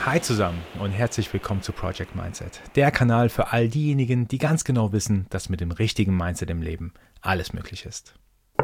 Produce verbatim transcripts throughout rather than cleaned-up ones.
Hi zusammen und herzlich willkommen zu Project Mindset, der Kanal für all diejenigen, die ganz genau wissen, dass mit dem richtigen Mindset im Leben alles möglich ist.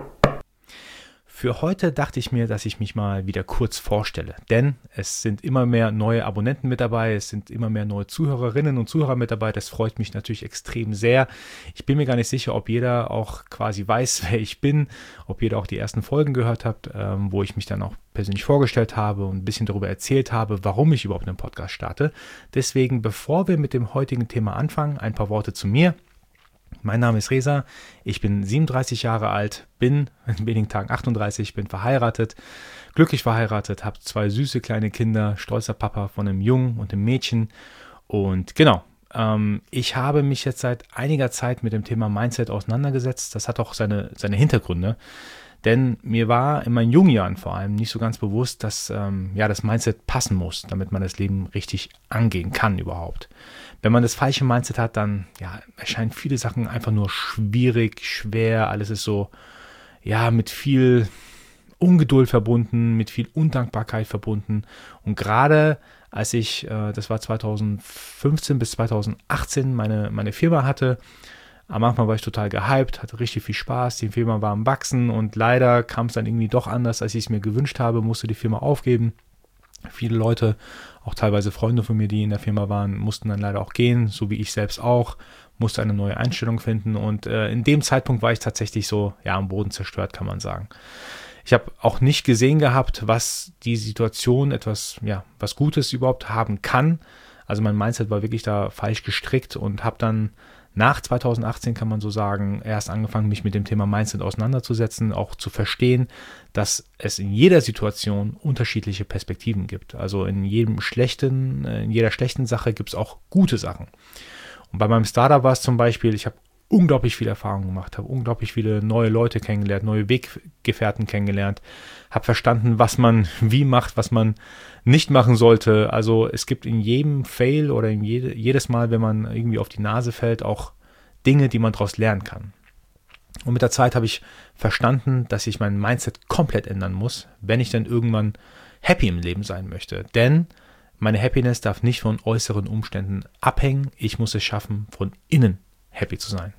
Für heute dachte ich mir, dass ich mich mal wieder kurz vorstelle, denn es sind immer mehr neue Abonnenten mit dabei, es sind immer mehr neue Zuhörerinnen und Zuhörer mit dabei, das freut mich natürlich extrem sehr. Ich bin mir gar nicht sicher, ob jeder auch quasi weiß, wer ich bin, ob jeder auch die ersten Folgen gehört hat, ähm, wo ich mich dann auch persönlich vorgestellt habe und ein bisschen darüber erzählt habe, warum ich überhaupt einen Podcast starte. Deswegen, bevor wir mit dem heutigen Thema anfangen, ein paar Worte zu mir. Mein Name ist Reza, ich bin siebenunddreißig Jahre alt, bin in wenigen Tagen achtunddreißig, bin verheiratet, glücklich verheiratet, habe zwei süße kleine Kinder, stolzer Papa von einem Jungen und einem Mädchen. Und genau, ähm, ich habe mich jetzt seit einiger Zeit mit dem Thema Mindset auseinandergesetzt. Das hat auch seine, seine Hintergründe. Denn mir war in meinen jungen Jahren vor allem nicht so ganz bewusst, dass ähm, ja, das Mindset passen muss, damit man das Leben richtig angehen kann überhaupt. Wenn man das falsche Mindset hat, dann ja, erscheinen viele Sachen einfach nur schwierig, schwer. Alles ist so ja, mit viel Ungeduld verbunden, mit viel Undankbarkeit verbunden. Und gerade als ich, äh, das war zweitausendfünfzehn bis zweitausendachtzehn, meine, meine Firma hatte, am Anfang war ich total gehypt, hatte richtig viel Spaß, die Firma war am Wachsen und leider kam es dann irgendwie doch anders, als ich es mir gewünscht habe, musste die Firma aufgeben. Viele Leute, auch teilweise Freunde von mir, die in der Firma waren, mussten dann leider auch gehen, so wie ich selbst auch, musste eine neue Einstellung finden und äh, in dem Zeitpunkt war ich tatsächlich so, ja, am Boden zerstört, kann man sagen. Ich habe auch nicht gesehen gehabt, was die Situation etwas, ja, was Gutes überhaupt haben kann. Also mein Mindset war wirklich da falsch gestrickt und habe dann nach zweitausendachtzehn, kann man so sagen, erst angefangen, mich mit dem Thema Mindset auseinanderzusetzen, auch zu verstehen, dass es in jeder Situation unterschiedliche Perspektiven gibt. Also in jedem schlechten, in jeder schlechten Sache gibt es auch gute Sachen. Und bei meinem Startup war es zum Beispiel, ich habe unglaublich viel Erfahrung gemacht, habe unglaublich viele neue Leute kennengelernt, neue Weggefährten kennengelernt, habe verstanden, was man wie macht, was man nicht machen sollte. Also es gibt in jedem Fail oder in jede, jedes Mal, wenn man irgendwie auf die Nase fällt, auch Dinge, die man daraus lernen kann. Und mit der Zeit habe ich verstanden, dass ich mein Mindset komplett ändern muss, wenn ich dann irgendwann happy im Leben sein möchte. Denn meine Happiness darf nicht von äußeren Umständen abhängen. Ich muss es schaffen, von innen happy zu sein.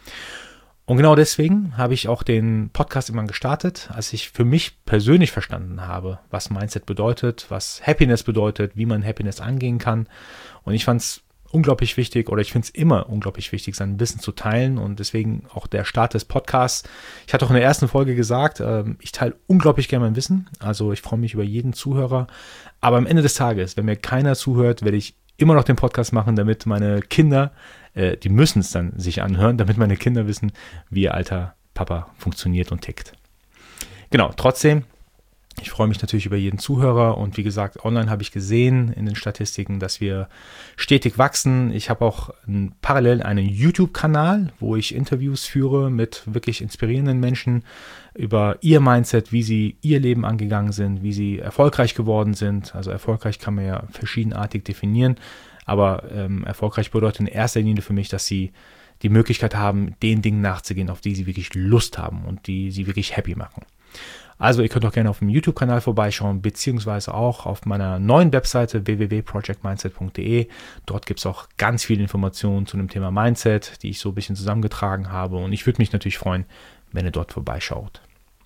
Und genau deswegen habe ich auch den Podcast immer gestartet, als ich für mich persönlich verstanden habe, was Mindset bedeutet, was Happiness bedeutet, wie man Happiness angehen kann. Und ich fand es unglaublich wichtig oder ich finde es immer unglaublich wichtig, sein Wissen zu teilen und deswegen auch der Start des Podcasts. Ich hatte auch in der ersten Folge gesagt, ich teile unglaublich gerne mein Wissen, also ich freue mich über jeden Zuhörer, aber am Ende des Tages, wenn mir keiner zuhört, werde ich immer noch den Podcast machen, damit meine Kinder, äh, die müssen es dann sich anhören, damit meine Kinder wissen, wie ihr alter Papa funktioniert und tickt. Genau, trotzdem, ich freue mich natürlich über jeden Zuhörer und wie gesagt, online habe ich gesehen in den Statistiken, dass wir stetig wachsen. Ich habe auch ein, parallel einen YouTube-Kanal, wo ich Interviews führe mit wirklich inspirierenden Menschen über ihr Mindset, wie sie ihr Leben angegangen sind, wie sie erfolgreich geworden sind. Also erfolgreich kann man ja verschiedenartig definieren, aber ähm, erfolgreich bedeutet in erster Linie für mich, dass sie die Möglichkeit haben, den Dingen nachzugehen, auf die sie wirklich Lust haben und die sie wirklich happy machen. Also ihr könnt auch gerne auf dem YouTube-Kanal vorbeischauen, beziehungsweise auch auf meiner neuen Webseite w w w punkt project mindset punkt d e. Dort gibt es auch ganz viele Informationen zu dem Thema Mindset, die ich so ein bisschen zusammengetragen habe. Und ich würde mich natürlich freuen, wenn ihr dort vorbeischaut.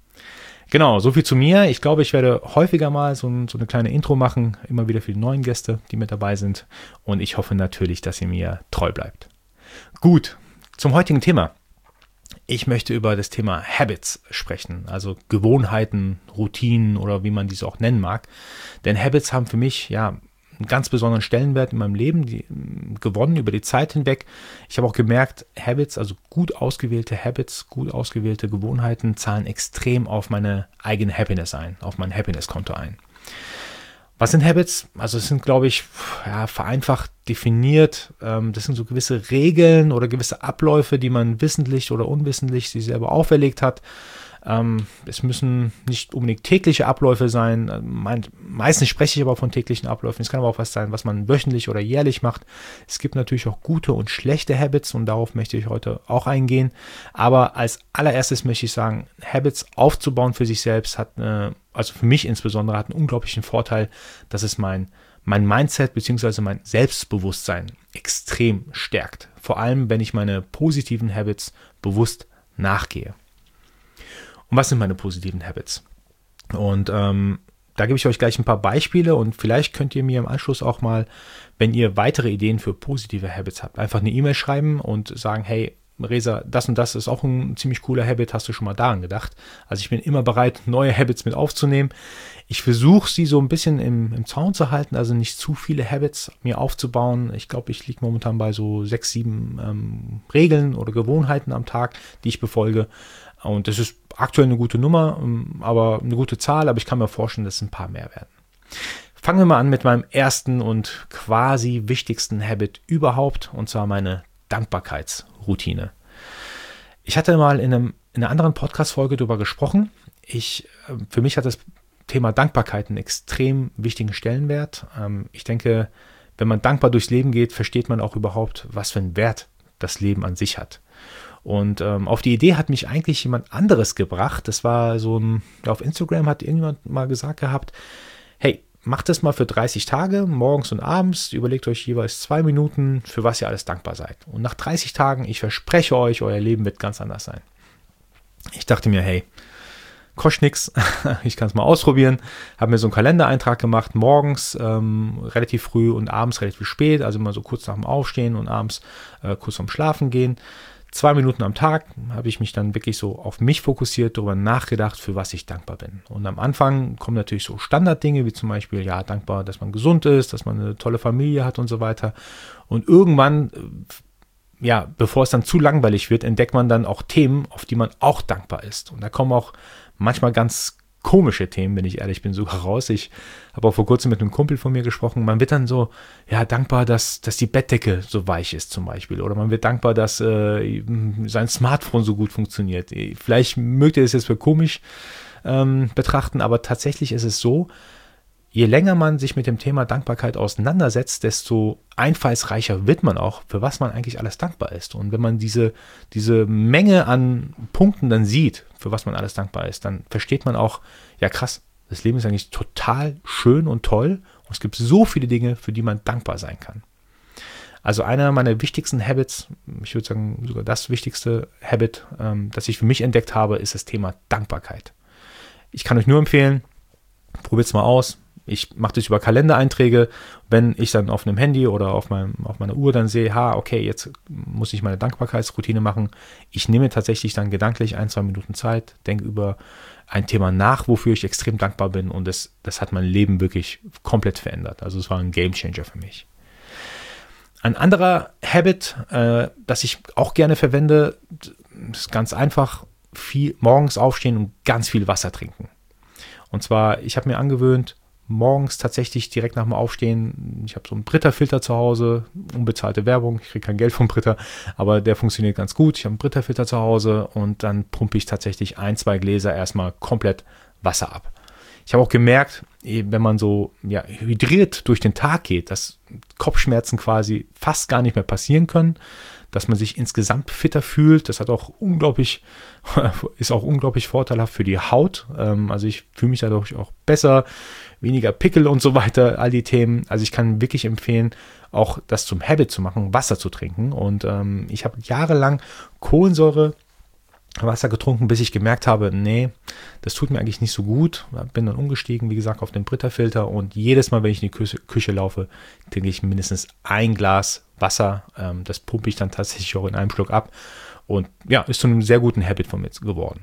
Genau, so viel zu mir. Ich glaube, ich werde häufiger mal so, ein, so eine kleine Intro machen, immer wieder für die neuen Gäste, die mit dabei sind. Und ich hoffe natürlich, dass ihr mir treu bleibt. Gut, zum heutigen Thema. Ich möchte über das Thema Habits sprechen, also Gewohnheiten, Routinen oder wie man diese auch nennen mag. Denn Habits haben für mich ja einen ganz besonderen Stellenwert in meinem Leben die, gewonnen über die Zeit hinweg. Ich habe auch gemerkt, Habits, also gut ausgewählte Habits, gut ausgewählte Gewohnheiten zahlen extrem auf meine eigene Happiness ein, auf mein Happiness-Konto ein. Was sind Habits? Also es sind, glaube ich, ja, vereinfacht definiert. Ähm, das sind so gewisse Regeln oder gewisse Abläufe, die man wissentlich oder unwissentlich sich selber auferlegt hat. Ähm, es müssen nicht unbedingt tägliche Abläufe sein. Meistens spreche ich aber von täglichen Abläufen. Es kann aber auch was sein, was man wöchentlich oder jährlich macht. Es gibt natürlich auch gute und schlechte Habits und darauf möchte ich heute auch eingehen. Aber als allererstes möchte ich sagen, Habits aufzubauen für sich selbst hat, eine, also für mich insbesondere, hat einen unglaublichen Vorteil, dass es mein mein Mindset bzw. mein Selbstbewusstsein extrem stärkt. Vor allem, wenn ich meine positiven Habits bewusst nachgehe. Und was sind meine positiven Habits? Und ähm, da gebe ich euch gleich ein paar Beispiele und vielleicht könnt ihr mir im Anschluss auch mal, wenn ihr weitere Ideen für positive Habits habt, einfach eine E-Mail schreiben und sagen, hey, Reza, das und das ist auch ein ziemlich cooler Habit, hast du schon mal daran gedacht? Also ich bin immer bereit, neue Habits mit aufzunehmen. Ich versuche sie so ein bisschen im, im Zaun zu halten, also nicht zu viele Habits mir aufzubauen. Ich glaube, ich liege momentan bei so sechs, sieben ähm, Regeln oder Gewohnheiten am Tag, die ich befolge. Und das ist aktuell eine gute Nummer, aber eine gute Zahl, aber ich kann mir vorstellen, dass es ein paar mehr werden. Fangen wir mal an mit meinem ersten und quasi wichtigsten Habit überhaupt, und zwar meine Dankbarkeitsroutine. Ich hatte mal in, einem, in einer anderen Podcast-Folge darüber gesprochen. Ich, für mich hat das Thema Dankbarkeit einen extrem wichtigen Stellenwert. Ich denke, wenn man dankbar durchs Leben geht, versteht man auch überhaupt, was für einen Wert das Leben an sich hat. Und ähm, auf die Idee hat mich eigentlich jemand anderes gebracht. Das war so ein, auf Instagram hat irgendjemand mal gesagt gehabt, hey, macht das mal für dreißig Tage, morgens und abends, überlegt euch jeweils zwei Minuten, für was ihr alles dankbar seid. Und nach dreißig Tagen, ich verspreche euch, euer Leben wird ganz anders sein. Ich dachte mir, hey, kostet nix, ich kann es mal ausprobieren, habe mir so einen Kalendereintrag gemacht, morgens ähm, relativ früh und abends relativ spät, also immer so kurz nach dem Aufstehen und abends äh, kurz vorm Schlafen gehen. Zwei Minuten am Tag habe ich mich dann wirklich so auf mich fokussiert, darüber nachgedacht, für was ich dankbar bin. Und am Anfang kommen natürlich so Standarddinge, wie zum Beispiel, ja, dankbar, dass man gesund ist, dass man eine tolle Familie hat und so weiter. Und irgendwann, ja, bevor es dann zu langweilig wird, entdeckt man dann auch Themen, auf die man auch dankbar ist. Und da kommen auch manchmal ganz komische Themen, wenn ich ehrlich bin, sogar raus. Ich habe auch vor kurzem mit einem Kumpel von mir gesprochen. Man wird dann so, ja, dankbar, dass, dass die Bettdecke so weich ist zum Beispiel. Oder man wird dankbar, dass äh, sein Smartphone so gut funktioniert. Vielleicht mögt ihr das jetzt für komisch ähm, betrachten, aber tatsächlich ist es so, je länger man sich mit dem Thema Dankbarkeit auseinandersetzt, desto einfallsreicher wird man auch, für was man eigentlich alles dankbar ist. Und wenn man diese, diese Menge an Punkten dann sieht, für was man alles dankbar ist, dann versteht man auch, ja krass, das Leben ist eigentlich total schön und toll und es gibt so viele Dinge, für die man dankbar sein kann. Also einer meiner wichtigsten Habits, ich würde sagen sogar das wichtigste Habit, ähm, das ich für mich entdeckt habe, ist das Thema Dankbarkeit. Ich kann euch nur empfehlen, probiert es mal aus. Ich mache das über Kalendereinträge, wenn ich dann auf einem Handy oder auf, meinem, auf meiner Uhr dann sehe, ha, okay, jetzt muss ich meine Dankbarkeitsroutine machen. Ich nehme tatsächlich dann gedanklich ein, zwei Minuten Zeit, denke über ein Thema nach, wofür ich extrem dankbar bin und das, das hat mein Leben wirklich komplett verändert. Also es war ein Gamechanger für mich. Ein anderer Habit, äh, das ich auch gerne verwende, ist ganz einfach, viel morgens aufstehen und ganz viel Wasser trinken. Und zwar, ich habe mir angewöhnt, morgens tatsächlich direkt nach dem Aufstehen, ich habe so einen Brita-Filter zu Hause, unbezahlte Werbung, ich kriege kein Geld vom Brita, aber der funktioniert ganz gut. Ich habe einen Brita-Filter zu Hause und dann pumpe ich tatsächlich ein, zwei Gläser erstmal komplett Wasser ab. Ich habe auch gemerkt, wenn man so ja, hydriert durch den Tag geht, dass Kopfschmerzen quasi fast gar nicht mehr passieren können, dass man sich insgesamt fitter fühlt. Das hat auch unglaublich, ist auch unglaublich vorteilhaft für die Haut. Also ich fühle mich dadurch auch besser, weniger Pickel und so weiter, all die Themen. Also ich kann wirklich empfehlen, auch das zum Habit zu machen, Wasser zu trinken. Und ähm, ich habe jahrelang Kohlensäure Wasser getrunken, bis ich gemerkt habe, nee, das tut mir eigentlich nicht so gut. Bin dann umgestiegen, wie gesagt, auf den Brita-Filter und jedes Mal, wenn ich in die Küche, Küche laufe, trinke ich mindestens ein Glas Wasser. Ähm, das pumpe ich dann tatsächlich auch in einem Schluck ab und ja, ist zu einem sehr guten Habit von mir geworden.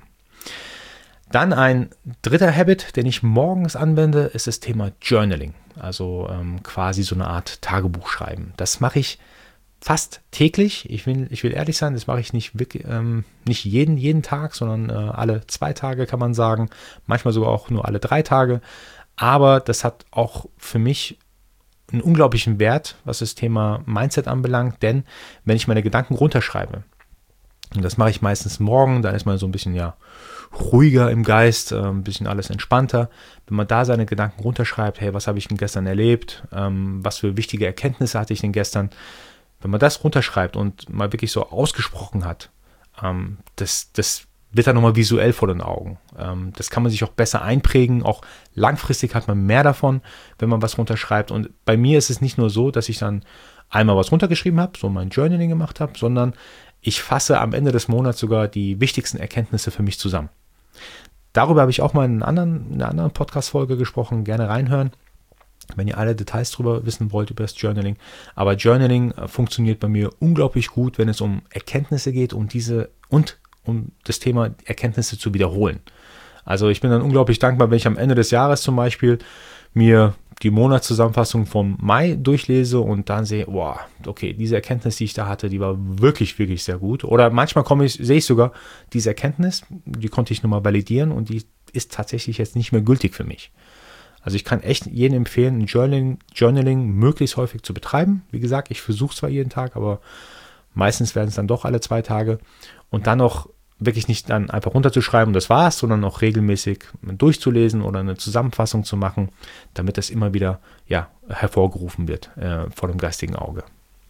Dann ein dritter Habit, den ich morgens anwende, ist das Thema Journaling, also ähm, quasi so eine Art Tagebuch schreiben. Das mache ich fast täglich. Ich will, ich will ehrlich sein, das mache ich nicht, wirklich, ähm, nicht jeden, jeden Tag, sondern äh, alle zwei Tage kann man sagen, manchmal sogar auch nur alle drei Tage. Aber das hat auch für mich einen unglaublichen Wert, was das Thema Mindset anbelangt, denn wenn ich meine Gedanken runterschreibe, Und das mache ich meistens morgen, dann ist man so ein bisschen ja ruhiger im Geist, äh, ein bisschen alles entspannter. Wenn man da seine Gedanken runterschreibt, hey, was habe ich denn gestern erlebt, ähm, was für wichtige Erkenntnisse hatte ich denn gestern, wenn man das runterschreibt und mal wirklich so ausgesprochen hat, ähm, das, das wird dann nochmal visuell vor den Augen. Ähm, das kann man sich auch besser einprägen, auch langfristig hat man mehr davon, wenn man was runterschreibt. Und bei mir ist es nicht nur so, dass ich dann einmal was runtergeschrieben habe, so mein Journaling gemacht habe, sondern ich fasse am Ende des Monats sogar die wichtigsten Erkenntnisse für mich zusammen. Darüber habe ich auch mal in, einer anderen, in einer anderen Podcast-Folge gesprochen, gerne reinhören, wenn ihr alle Details darüber wissen wollt, über das Journaling. Aber Journaling äh, funktioniert bei mir unglaublich gut, wenn es um Erkenntnisse geht und diese und um das Thema Erkenntnisse zu wiederholen. Also ich bin dann unglaublich dankbar, wenn ich am Ende des Jahres zum Beispiel mir die Monatszusammenfassung vom Mai durchlese und dann sehe, wow, okay, diese Erkenntnis, die ich da hatte, die war wirklich, wirklich sehr gut. Oder manchmal komme ich, sehe ich sogar diese Erkenntnis, die konnte ich nochmal validieren und die ist tatsächlich jetzt nicht mehr gültig für mich. Also ich kann echt jedem empfehlen, ein Journaling, Journaling möglichst häufig zu betreiben. Wie gesagt, ich versuche es zwar jeden Tag, aber meistens werden es dann doch alle zwei Tage. Und dann noch wirklich nicht dann einfach runterzuschreiben und das war's, sondern auch regelmäßig durchzulesen oder eine Zusammenfassung zu machen, damit das immer wieder ja, hervorgerufen wird äh, vor dem geistigen Auge.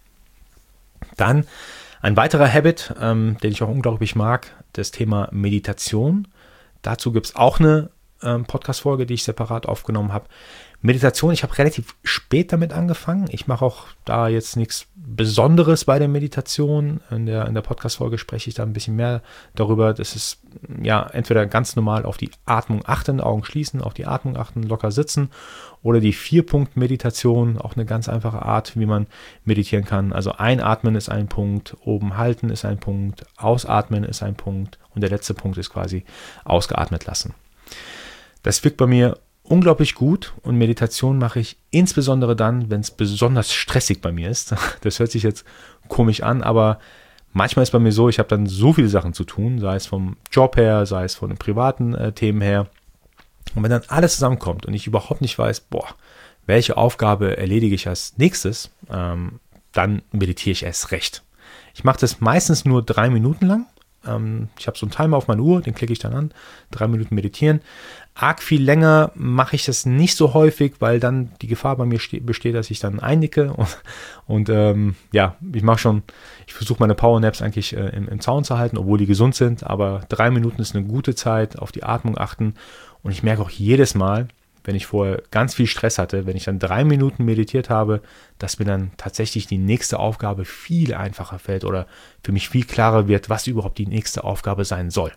Dann ein weiterer Habit, ähm, den ich auch unglaublich mag, das Thema Meditation. Dazu gibt es auch eine ähm, Podcast-Folge, die ich separat aufgenommen habe. Meditation, ich habe relativ spät damit angefangen. Ich mache auch da jetzt nichts Besonderes bei der Meditation. In der, in der Podcast-Folge spreche ich da ein bisschen mehr darüber. Das ist ja entweder ganz normal auf die Atmung achten, Augen schließen, auf die Atmung achten, locker sitzen oder die Vier-Punkt-Meditation, auch eine ganz einfache Art, wie man meditieren kann. Also einatmen ist ein Punkt, oben halten ist ein Punkt, ausatmen ist ein Punkt und der letzte Punkt ist quasi ausgeatmet lassen. Das wirkt bei mir unglaublich gut und Meditation mache ich insbesondere dann, wenn es besonders stressig bei mir ist. Das hört sich jetzt komisch an, aber manchmal ist bei mir so, ich habe dann so viele Sachen zu tun, sei es vom Job her, sei es von den privaten äh, Themen her. Und wenn dann alles zusammenkommt und ich überhaupt nicht weiß, boah, welche Aufgabe erledige ich als nächstes, ähm, dann meditiere ich erst recht. Ich mache das meistens nur drei Minuten lang. Ähm, ich habe so einen Timer auf meiner Uhr, den klicke ich dann an, drei Minuten meditieren. Arg viel länger mache ich das nicht so häufig, weil dann die Gefahr bei mir ste- besteht, dass ich dann einnicke und, und ähm, ja, ich mache schon, ich versuche meine Powernaps eigentlich äh, im, im Zaun zu halten, obwohl die gesund sind, aber drei Minuten ist eine gute Zeit, auf die Atmung achten und ich merke auch jedes Mal, wenn ich vorher ganz viel Stress hatte, wenn ich dann drei Minuten meditiert habe, dass mir dann tatsächlich die nächste Aufgabe viel einfacher fällt oder für mich viel klarer wird, was überhaupt die nächste Aufgabe sein soll.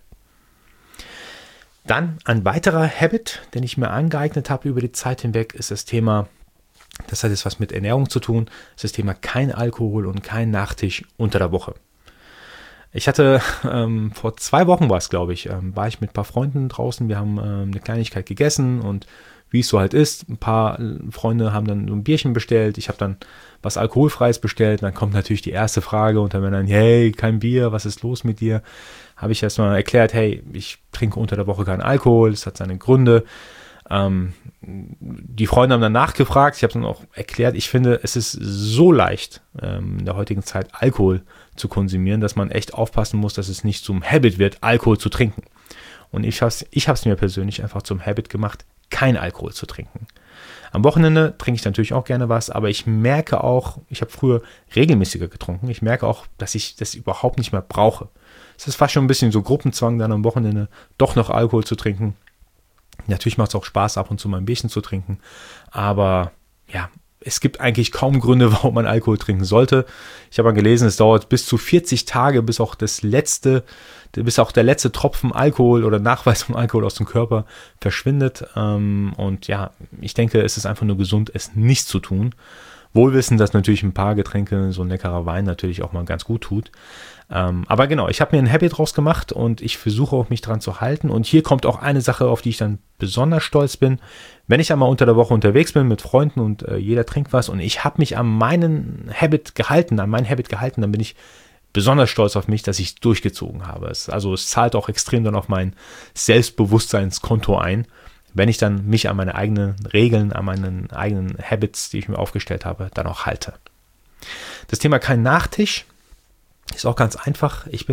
Dann ein weiterer Habit, den ich mir angeeignet habe über die Zeit hinweg, ist das Thema, das hat jetzt was mit Ernährung zu tun, ist das Thema kein Alkohol und kein Nachtisch unter der Woche. Ich hatte, ähm, vor zwei Wochen war es, glaube ich, ähm, war ich mit ein paar Freunden draußen, wir haben ähm, eine Kleinigkeit gegessen und wie es so halt ist, ein paar Freunde haben dann ein Bierchen bestellt, ich habe dann was Alkoholfreies bestellt, dann kommt natürlich die erste Frage unter Männern, hey, kein Bier, was ist los mit dir? Habe ich erstmal erklärt, hey, ich trinke unter der Woche keinen Alkohol, das hat seine Gründe. Ähm, die Freunde haben dann nachgefragt, ich habe dann auch erklärt, ich finde, es ist so leicht, ähm, in der heutigen Zeit Alkohol zu konsumieren, dass man echt aufpassen muss, dass es nicht zum Habit wird, Alkohol zu trinken. Und ich habe es ich hab's mir persönlich einfach zum Habit gemacht, kein Alkohol zu trinken. Am Wochenende trinke ich natürlich auch gerne was, aber ich merke auch, ich habe früher regelmäßiger getrunken, ich merke auch, dass ich das überhaupt nicht mehr brauche. Es ist fast schon ein bisschen so Gruppenzwang, dann am Wochenende doch noch Alkohol zu trinken. Natürlich macht es auch Spaß, ab und zu mal ein Bierchen zu trinken, aber ja, es gibt eigentlich kaum Gründe, warum man Alkohol trinken sollte. Ich habe mal gelesen, es dauert bis zu vierzig Tage, bis auch das letzte, bis auch der letzte Tropfen Alkohol oder Nachweis von Alkohol aus dem Körper verschwindet. Und ja, ich denke, es ist einfach nur gesund, es nicht zu tun. Wohlwissend, dass natürlich ein paar Getränke, so ein leckerer Wein natürlich auch mal ganz gut tut. Ähm, aber genau, ich habe mir ein Habit draus gemacht und ich versuche auch mich dran zu halten. Und hier kommt auch eine Sache, auf die ich dann besonders stolz bin. Wenn ich einmal unter der Woche unterwegs bin mit Freunden und äh, jeder trinkt was und ich habe mich an meinen Habit gehalten, an meinen Habit gehalten, dann bin ich besonders stolz auf mich, dass ich es durchgezogen habe. Es, also es zahlt auch extrem dann auf mein Selbstbewusstseinskonto ein, wenn ich dann mich an meine eigenen Regeln, an meinen eigenen Habits, die ich mir aufgestellt habe, dann auch halte. Das Thema kein Nachtisch ist auch ganz einfach. Ich bin,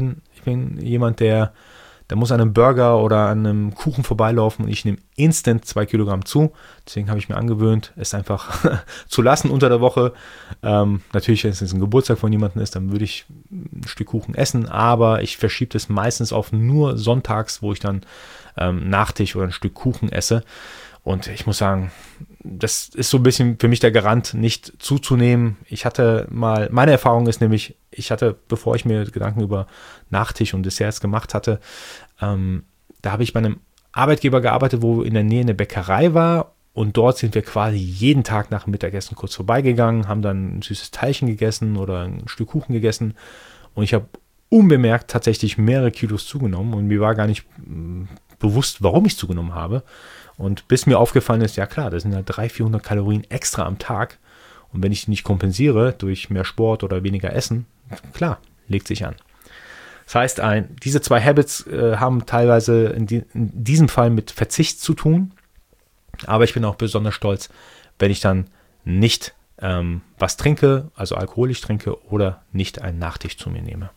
bin jemand, der, der muss an einem Burger oder an einem Kuchen vorbeilaufen und ich nehme instant zwei Kilogramm zu. Deswegen habe ich mir angewöhnt, es einfach zu lassen unter der Woche. Ähm, natürlich, wenn es ein Geburtstag von jemandem ist, dann würde ich ein Stück Kuchen essen, aber ich verschiebe das meistens auf nur sonntags, wo ich dann ähm, Nachtisch oder ein Stück Kuchen esse. Und ich muss sagen, das ist so ein bisschen für mich der Garant, nicht zuzunehmen. Ich hatte mal, meine Erfahrung ist nämlich, ich hatte, bevor ich mir Gedanken über Nachtisch und Desserts gemacht hatte, ähm, da habe ich bei einem Arbeitgeber gearbeitet, wo in der Nähe eine Bäckerei war. Und dort sind wir quasi jeden Tag nach dem Mittagessen kurz vorbeigegangen, haben dann ein süßes Teilchen gegessen oder ein Stück Kuchen gegessen. Und ich habe unbemerkt tatsächlich mehrere Kilos zugenommen und mir war gar nicht mh, bewusst, warum ich zugenommen habe. Und bis mir aufgefallen ist, ja klar, das sind halt dreihundert, vierhundert Kalorien extra am Tag. Und wenn ich die nicht kompensiere durch mehr Sport oder weniger Essen, klar, legt sich an. Das heißt, ein, diese zwei Habits äh, haben teilweise in, die, in diesem Fall mit Verzicht zu tun. Aber ich bin auch besonders stolz, wenn ich dann nicht ähm, was trinke, also alkoholisch trinke oder nicht einen Nachtisch zu mir nehme.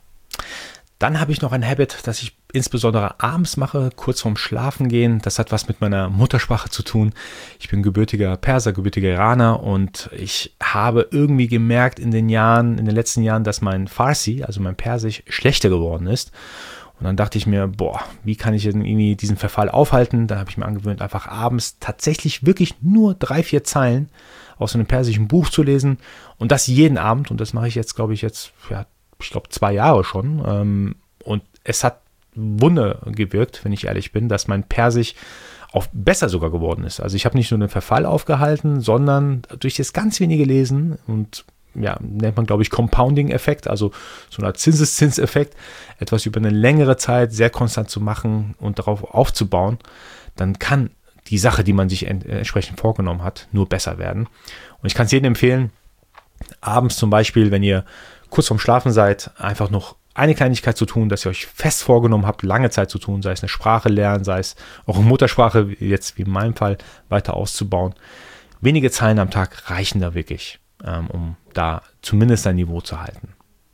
Dann habe ich noch ein Habit, das ich insbesondere abends mache, kurz vorm Schlafengehen. Das hat was mit meiner Muttersprache zu tun. Ich bin gebürtiger Perser, gebürtiger Iraner und ich habe irgendwie gemerkt in den Jahren, in den letzten Jahren, dass mein Farsi, also mein Persisch, schlechter geworden ist. Und dann dachte ich mir, boah, wie kann ich denn irgendwie diesen Verfall aufhalten? Dann habe ich mir angewöhnt, einfach abends tatsächlich wirklich nur drei, vier Zeilen aus einem persischen Buch zu lesen und das jeden Abend. Und das mache ich jetzt, glaube ich, jetzt, ja, ich glaube, zwei Jahre schon. Ähm, und es hat Wunder gewirkt, wenn ich ehrlich bin, dass mein Persisch auch besser sogar geworden ist. Also ich habe nicht nur den Verfall aufgehalten, sondern durch das ganz wenige Lesen und ja, nennt man, glaube ich, Compounding-Effekt, also so eine Art Zinseszinseffekt, etwas über eine längere Zeit sehr konstant zu machen und darauf aufzubauen, dann kann die Sache, die man sich ent- entsprechend vorgenommen hat, nur besser werden. Und ich kann es jedem empfehlen, abends zum Beispiel, wenn ihr kurz vorm Schlafen seid, einfach noch eine Kleinigkeit zu tun, dass ihr euch fest vorgenommen habt, lange Zeit zu tun, sei es eine Sprache lernen, sei es eure Muttersprache, jetzt wie in meinem Fall, weiter auszubauen. Wenige Zeilen am Tag reichen da wirklich, ähm, um da zumindest ein Niveau zu halten.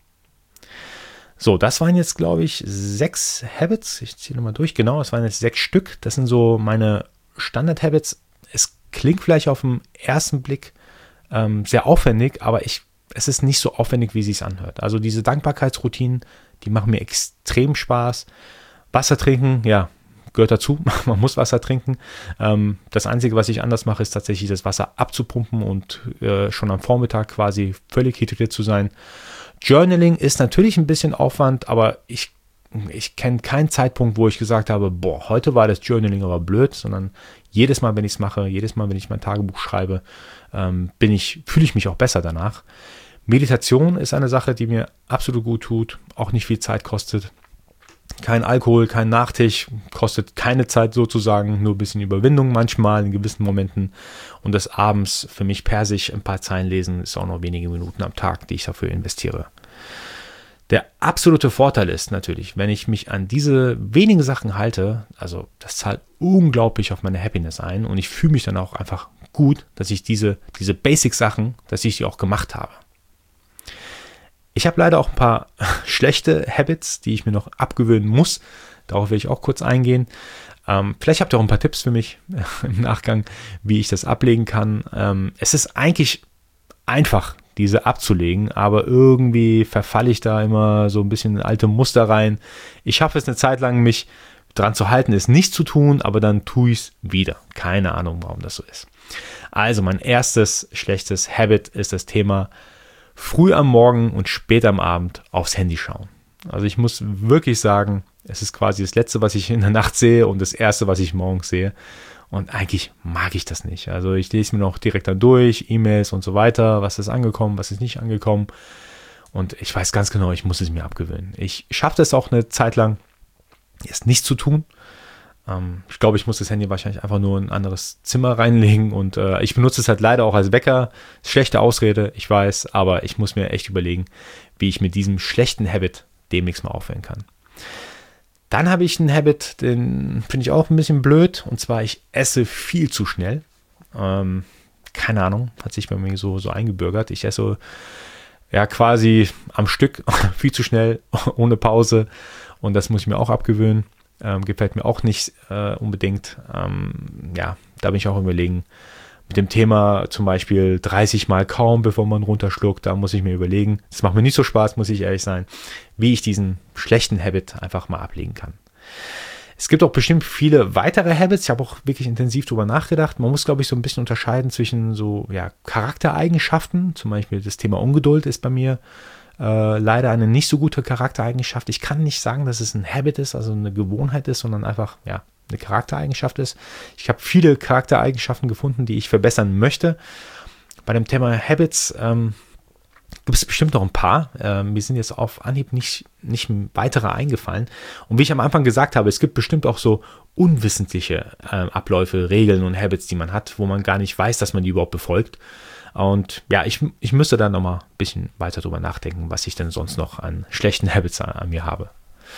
So, das waren jetzt, glaube ich, sechs Habits. Ich ziehe nochmal durch. Genau, es waren jetzt sechs Stück. Das sind so meine Standard-Habits. Es klingt vielleicht auf den ersten Blick ähm, sehr aufwendig, aber ich es ist nicht so aufwendig, wie es sich anhört. Also diese Dankbarkeitsroutinen, die machen mir extrem Spaß. Wasser trinken, ja, gehört dazu. Man muss Wasser trinken. Ähm, das Einzige, was ich anders mache, ist tatsächlich das Wasser abzupumpen und äh, schon am Vormittag quasi völlig hydriert zu sein. Journaling ist natürlich ein bisschen Aufwand, aber ich, ich kenne keinen Zeitpunkt, wo ich gesagt habe, boah, heute war das Journaling aber blöd, sondern jedes Mal, wenn ich es mache, jedes Mal, wenn ich mein Tagebuch schreibe, ähm, bin ich, fühle ich mich auch besser danach. Meditation ist eine Sache, die mir absolut gut tut, auch nicht viel Zeit kostet. Kein Alkohol, kein Nachtisch, kostet keine Zeit sozusagen, nur ein bisschen Überwindung manchmal in gewissen Momenten. Und das abends für mich Persisch ein paar Zeilen lesen, ist auch noch wenige Minuten am Tag, die ich dafür investiere. Der absolute Vorteil ist natürlich, wenn ich mich an diese wenigen Sachen halte, also das zahlt unglaublich auf meine Happiness ein und ich fühle mich dann auch einfach gut, dass ich diese, diese Basic-Sachen, dass ich die auch gemacht habe. Ich habe leider auch ein paar schlechte Habits, die ich mir noch abgewöhnen muss. Darauf will ich auch kurz eingehen. Ähm, vielleicht habt ihr auch ein paar Tipps für mich im Nachgang, wie ich das ablegen kann. Ähm, es ist eigentlich einfach, diese abzulegen, aber irgendwie verfalle ich da immer so ein bisschen in alte Muster rein. Ich schaffe es eine Zeit lang, mich dran zu halten, es nicht zu tun, aber dann tue ich es wieder. Keine Ahnung, warum das so ist. Also mein erstes schlechtes Habit ist das Thema früh am Morgen und spät am Abend aufs Handy schauen. Also ich muss wirklich sagen, es ist quasi das Letzte, was ich in der Nacht sehe und das Erste, was ich morgens sehe. Und eigentlich mag ich das nicht. Also ich lese mir noch direkt dann durch, E-Mails und so weiter, was ist angekommen, was ist nicht angekommen. Und ich weiß ganz genau, ich muss es mir abgewöhnen. Ich schaffe es auch eine Zeit lang, es nicht zu tun. Ähm, ich glaube, ich muss das Handy wahrscheinlich einfach nur in ein anderes Zimmer reinlegen und äh, ich benutze es halt leider auch als Wecker. Schlechte Ausrede, ich weiß, aber ich muss mir echt überlegen, wie ich mit diesem schlechten Habit demnächst mal aufhören kann. Dann habe ich einen Habit, den finde ich auch ein bisschen blöd, und zwar ich esse viel zu schnell. Ähm, keine Ahnung, hat sich bei mir so, so eingebürgert. Ich esse ja quasi am Stück, viel zu schnell, ohne Pause. Und das muss ich mir auch abgewöhnen. Ähm, gefällt mir auch nicht äh, unbedingt. Ähm, ja, da bin ich auch überlegen. Mit dem Thema zum Beispiel dreißig Mal kaum, bevor man runterschluckt, da muss ich mir überlegen. Das macht mir nicht so Spaß, muss ich ehrlich sein, wie ich diesen schlechten Habit einfach mal ablegen kann. Es gibt auch bestimmt viele weitere Habits. Ich habe auch wirklich intensiv drüber nachgedacht. Man muss, glaube ich, so ein bisschen unterscheiden zwischen so ja, Charaktereigenschaften. Zum Beispiel das Thema Ungeduld ist bei mir Äh, leider eine nicht so gute Charaktereigenschaft. Ich kann nicht sagen, dass es ein Habit ist, also eine Gewohnheit ist, sondern einfach ja eine Charaktereigenschaft ist. Ich habe viele Charaktereigenschaften gefunden, die ich verbessern möchte. Bei dem Thema Habits ähm, gibt es bestimmt noch ein paar. Ähm, mir sind jetzt auf Anhieb nicht, nicht weitere eingefallen. Und wie ich am Anfang gesagt habe, es gibt bestimmt auch so unwissentliche äh, Abläufe, Regeln und Habits, die man hat, wo man gar nicht weiß, dass man die überhaupt befolgt. Und ja, ich, ich müsste dann nochmal ein bisschen weiter drüber nachdenken, was ich denn sonst noch an schlechten Habits an, an mir habe.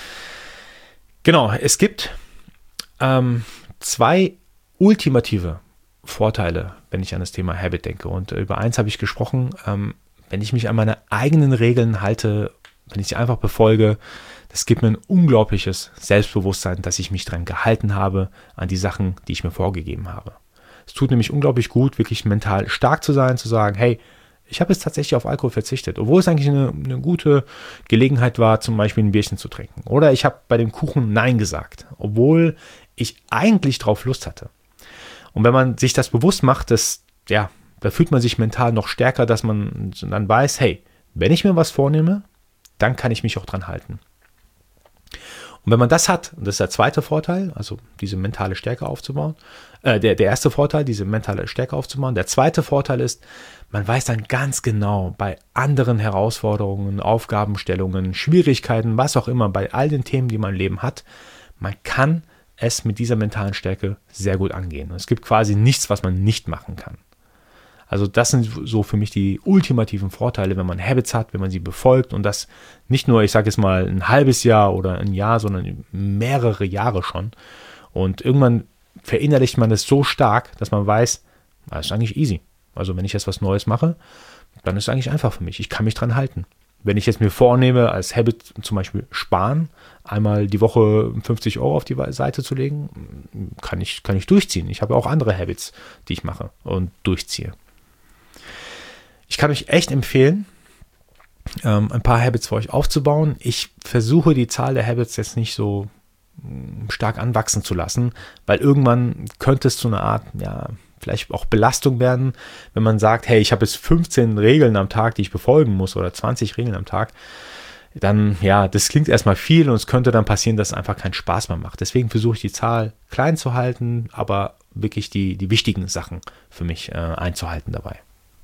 Genau, es gibt ähm, zwei ultimative Vorteile, wenn ich an das Thema Habit denke. Und über eins habe ich gesprochen, ähm, wenn ich mich an meine eigenen Regeln halte, wenn ich sie einfach befolge, das gibt mir ein unglaubliches Selbstbewusstsein, dass ich mich daran gehalten habe, an die Sachen, die ich mir vorgegeben habe. Es tut nämlich unglaublich gut, wirklich mental stark zu sein, zu sagen, hey, ich habe jetzt tatsächlich auf Alkohol verzichtet, obwohl es eigentlich eine, eine gute Gelegenheit war, zum Beispiel ein Bierchen zu trinken. Oder ich habe bei dem Kuchen Nein gesagt, obwohl ich eigentlich drauf Lust hatte. Und wenn man sich das bewusst macht, dass, ja, da fühlt man sich mental noch stärker, dass man dann weiß, hey, wenn ich mir was vornehme, dann kann ich mich auch dran halten. Und wenn man das hat, und das ist der zweite Vorteil, also diese mentale Stärke aufzubauen, äh, der, der erste Vorteil, diese mentale Stärke aufzubauen, der zweite Vorteil ist, man weiß dann ganz genau bei anderen Herausforderungen, Aufgabenstellungen, Schwierigkeiten, was auch immer, bei all den Themen, die man im Leben hat, man kann es mit dieser mentalen Stärke sehr gut angehen. Und es gibt quasi nichts, was man nicht machen kann. Also das sind so für mich die ultimativen Vorteile, wenn man Habits hat, wenn man sie befolgt und das nicht nur, ich sage jetzt mal, ein halbes Jahr oder ein Jahr, sondern mehrere Jahre schon. Und irgendwann verinnerlicht man es so stark, dass man weiß, das ist eigentlich easy. Also wenn ich jetzt was Neues mache, dann ist es eigentlich einfach für mich. Ich kann mich dran halten. Wenn ich jetzt mir vornehme, als Habit zum Beispiel sparen, einmal die Woche fünfzig Euro auf die Seite zu legen, kann ich, kann ich durchziehen. Ich habe auch andere Habits, die ich mache und durchziehe. Ich kann euch echt empfehlen, ähm, ein paar Habits für euch aufzubauen. Ich versuche die Zahl der Habits jetzt nicht so mh, stark anwachsen zu lassen, weil irgendwann könnte es zu einer Art, ja, vielleicht auch Belastung werden, wenn man sagt, hey, ich habe jetzt fünfzehn Regeln am Tag, die ich befolgen muss oder zwanzig Regeln am Tag. Dann, ja, das klingt erstmal viel und es könnte dann passieren, dass es einfach keinen Spaß mehr macht. Deswegen versuche ich die Zahl klein zu halten, aber wirklich die, die wichtigen Sachen für mich äh, einzuhalten dabei.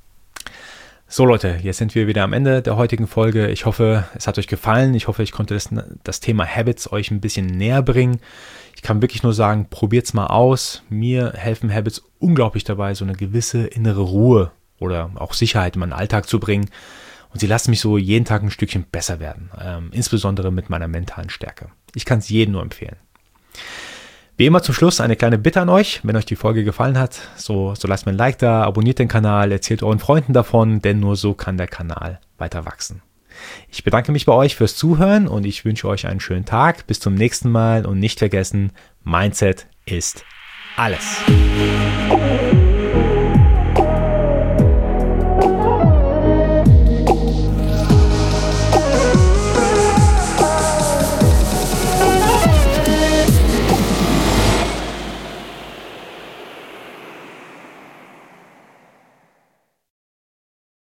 So Leute, jetzt sind wir wieder am Ende der heutigen Folge. Ich hoffe, es hat euch gefallen. Ich hoffe, ich konnte das, das Thema Habits euch ein bisschen näher bringen. Ich kann wirklich nur sagen, probiert's mal aus. Mir helfen Habits unglaublich dabei, so eine gewisse innere Ruhe oder auch Sicherheit in meinen Alltag zu bringen. Und sie lassen mich so jeden Tag ein Stückchen besser werden, ähm, insbesondere mit meiner mentalen Stärke. Ich kann es jedem nur empfehlen. Wie immer zum Schluss eine kleine Bitte an euch, wenn euch die Folge gefallen hat, so, so lasst mir ein Like da, abonniert den Kanal, erzählt euren Freunden davon, denn nur so kann der Kanal weiter wachsen. Ich bedanke mich bei euch fürs Zuhören und ich wünsche euch einen schönen Tag. Bis zum nächsten Mal und nicht vergessen, Mindset ist alles.